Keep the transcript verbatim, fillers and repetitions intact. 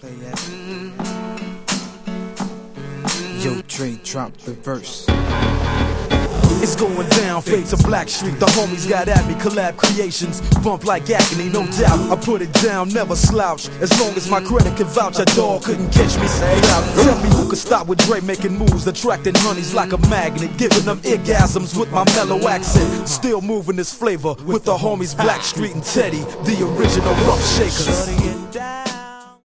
play that. Yo, Dre, drop the verse. It's going down, fade to Black Street. The homies got at me, collab creations, bump like agony, no doubt. I put it down, never slouch. As long as my credit can vouch, a dog couldn't catch me. Say out. Tell me who could stop with Dre making moves, attracting honeys like a magnet, giving them orgasms with my mellow accent. Still moving this flavor with the homies Black Street and Teddy, the original rough shakers.